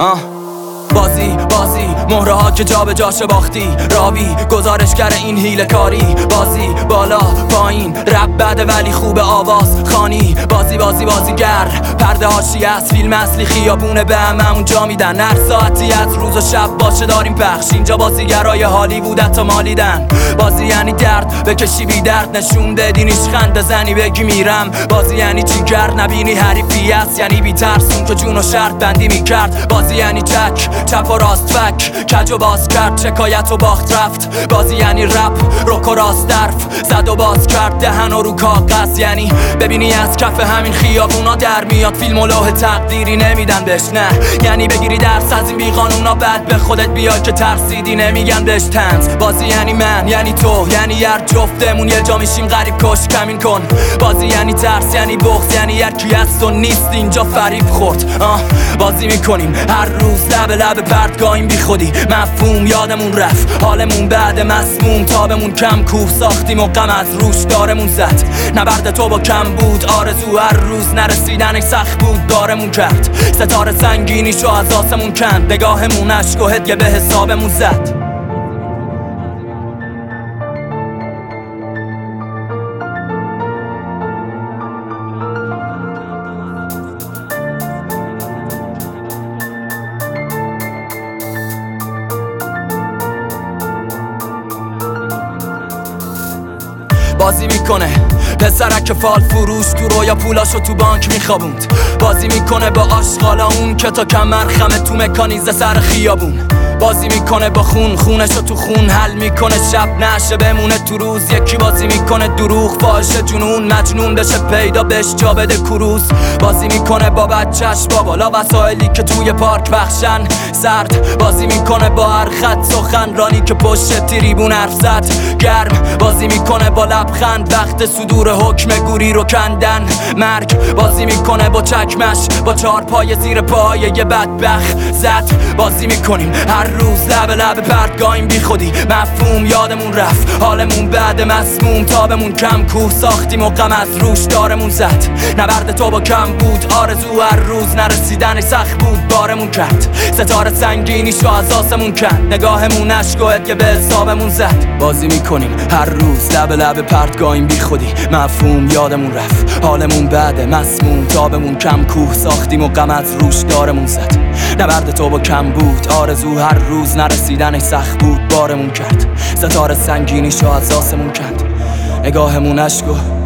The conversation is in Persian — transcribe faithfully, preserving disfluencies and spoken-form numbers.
آه بازی بازی مهره ها که جا به جاش باختی، راوی گزارشگر این حیله کاری، بازی بالا پایین رپ بده ولی خوب آواز خانی، بازی بازی بازیگر پرده هاشی از فیلم اصلی خیابونه به هممون جا میدن، هر ساعتی از روز و شب باشه داریم پخش، اینجا بازیگرای هالیوود حتی مالیدن، بازی یعنی درد بکشی بی درد نشون بدی نیش خنده زنی بگی میرم، بازی یعنی جیگر نبینی حریفی است، یعنی بی ترسون که جون و شرط بندی میکرد، بازی یعنی چک چپ و راست فک کج و باز کرد شکایت و باخت رفت، بازی یعنی رپ روک و راست درف زد و باز کرد دهن و رو کاغذ، یعنی ببینی از کف همین خیابونا در میاد فیلم و لوح تقدیری نمیدن بهش، نه یعنی بگیری درس از این بی قانونا بعد به خودت بیای که ترسیدی نمیگن بهش طنز، بازی یعنی من یعنی تو یعنی هر جفتمون یه جا میشیم غریب کش کمین کن، بازی یعنی ترس یعنی بغض یعنی هر کی هست و نیست اینجا فریب خورد، آه بازی میکنیم هر روز لب لب پرتگاهیم بی خودی، مفهوم یادمون رفت حالمون بعد مسموم تابمون کم کوه ساختیم و غم از روش دارمون زد، نبرد تو با کم بود آرزو هر روز نرسیدنش سخت بود دارمون کرد، ستاره سنگینیشو از آسمون کند نگاهمون عشق و هدیه به حسابمون زد. بازی میکنه پسرک فال فروش تو رویا پولاشو تو بانک میخوابوند، بازی میکنه با آشغالا اون که تا کمر خمه تو مکانیزه سر خیابون، بازی میکنه با خون خونشو تو خون حل میکنه شب نشه بمونه تو روز، یکی بازی میکنه دروغ فاحشه جنون مجنون بشه پیدا بهش جا بده کروز، بازی میکنه با بچهش با بالا وسایلی که توی پارک بخشن سرد، بازی میکنه با هر خط سخنرانی که پشت تریبون حرف زد گرم، بازی میکنه با لبخند وقت صدور حکم گوری رو کندن مرگ، بازی میکنه با چکمش با چهار پای زیر پای یه بدبخت زد، بازی میکنیم هر روز لب لب پرتگاهیم بی خودی، مفهوم یادمون رفت حالمون بعد مسموم تابمون کم کوه ساختیم و غم از روش دارمون زد، نبرد تو با کم بود آرزو هر روز نرسیدنش سخت بود بارمون کرد، ستاره سنگینیشو از آسمون کند نگاهمون عشق و هدیه به حسابمون زد، بازی میکنیم هر روز لب لب پرتگاهیم بی خودی، مفهوم یادمون رفت حالمون بعد مسموم تابمون کم کوه ساختیم و غم از روش دارمون زد، نبرد تو با کم بود آرزو هر روز نرسیدنش سخت بود بارمون کرد، ستاره سنگینیشو از آسمون کند نگاهمون عشق و